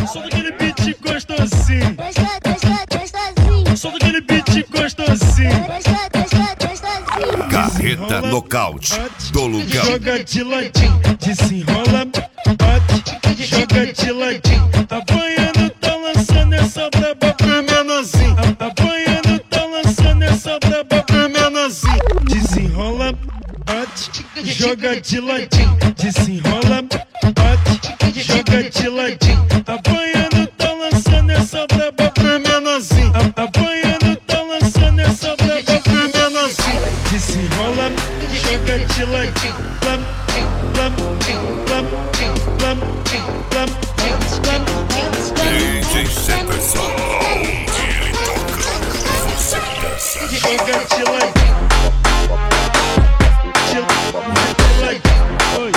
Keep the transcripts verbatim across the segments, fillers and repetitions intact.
Solta aquele beat gostosinho. Gostosinho, gostosinho. Solta aquele beat gostosinho. Carreta nocaute do lugar. Joga de ladinho, desenrola, bate, joga de ladinho. Apanhando, tá lançando essa braba pro menorzinho. Apanhando, tá lançando essa braba pro menorzinho. Desenrola, bate, joga de ladinho. Desenrola, bate, joga de ladinho. Apanhando, tá lançando essa braba pro menorzinho. Apanhando, tá lançando essa braba pro menorzinho. Desenrola, joga de ladinho. Plam, plam, plam, plam, plam, plam, D J Jefferson, ele toca, você dança. joga de ladinho. De ladinho. Oi.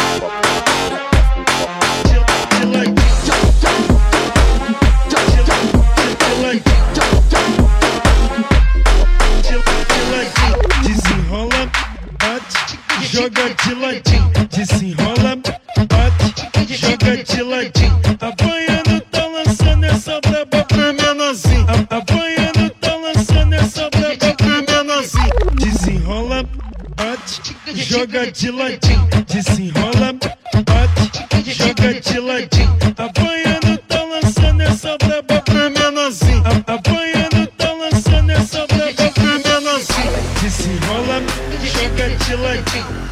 De ladinho. Desenrola, bate, joga de ladinho. Desenrola, bate, joga de ladinho. Apanhando, tá lançando essa braba pro menorzinho. Apanhando, tá lançando essa braba pro menorzinho. Desenrola, bate, joga de ladinho. Desenrola, bate, joga de ladinho. Apanhando, tá lançando essa braba pro menorzinho. Apanhando, tá lançando essa braba pro menorzinho. Desenrola, joga de ladinho.